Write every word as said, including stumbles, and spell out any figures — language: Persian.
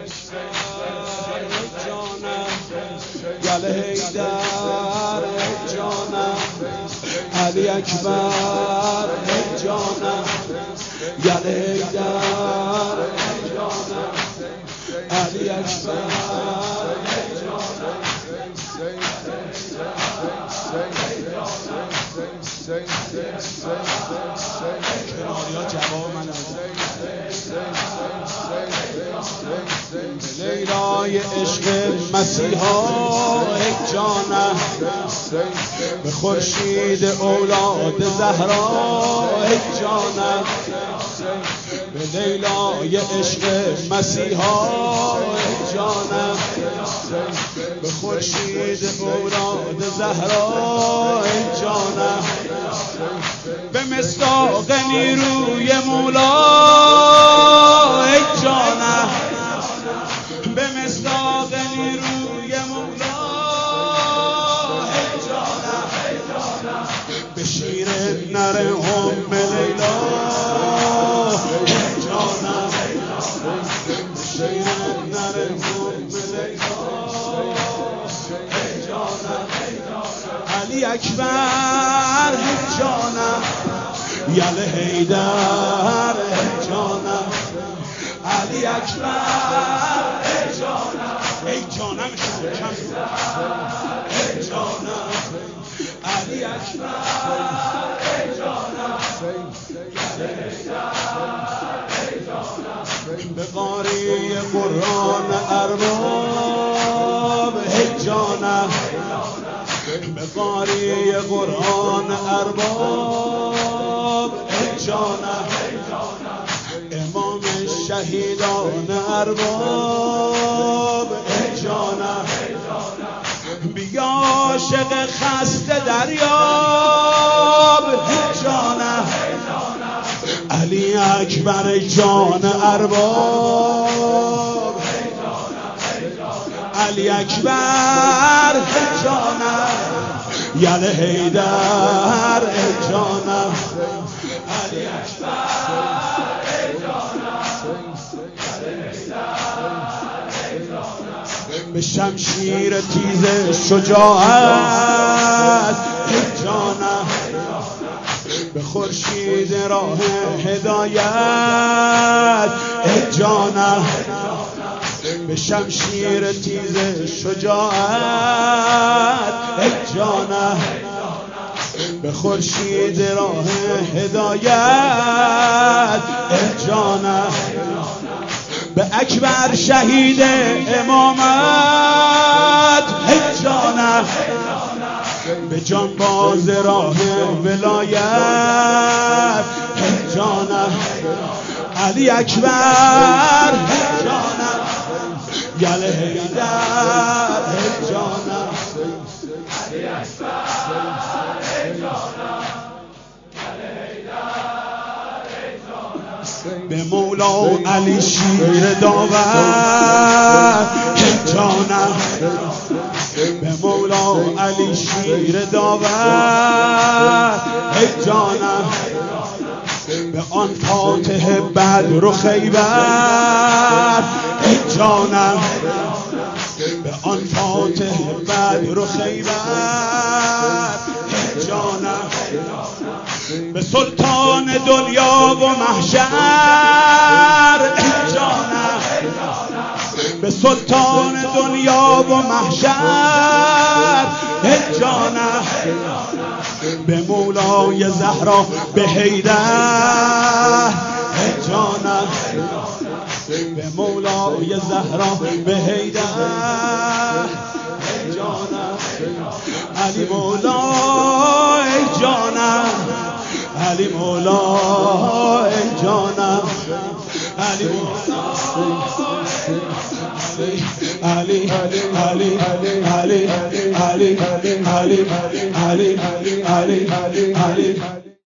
جانم گل حیدر جانم علی اکبر جانم گل حیدر جانم علی اکبر کناریا جواب من لیلای عشق مسیحا ای جانم به خورشید اولاد زهرا ای جانم به لیلای عشق مسیحا ای جانم به خورشید اولاد زهرا ای جانم به مصداق نیروی مولا ای جانم به مصداق نیروی مولا ای جانم به شیر نر ام لیلا ای جانم به شیر نر ام لیلا ای جانم علی اکبر ای جانم یل حیدر ای جانم علی اکبر ای جانم ای جانم شکم ای جانم علی اکبر ای جانم به قاری قرآن ارباب ای جانم به قاری قرآن ارباب ای جانم امام شهیدان ارباب ای جانم بیا عاشق خسته دریاب ای جانم علی اکبر جان ارباب علی اکبر جانم یل حیدر جانم علی اکبر جانم به شمشیر تیز شجاعت جانم به خورشید راه هدایت جانم به شمشیر تیز شجاعت ای جانم به خورشید راه هدایت ای جانم به اکبر شهید امامت ای جانم به جانباز راه ولایت ای جانم علی اکبر جانم یل حیدر جانم علی اکبر جانم یل حیدر جانم به مولا علی شیر داور جانم به مولا علی شیر داور جانم به آن فاتح بدر و خیبر ای جانم به آن فاتح بدر و خیبر ای جانم به سلطان دنیا و محشر ای جانم به سلطان دنیا و محشر ای جانم به مولای زهرا به حیدر ای جانم به مولای زهرا به حیدر ای جانم علی مولا ای جانم علی مولا ای جانم علی مولا علی علی علی علی علی علی علی علی علی علی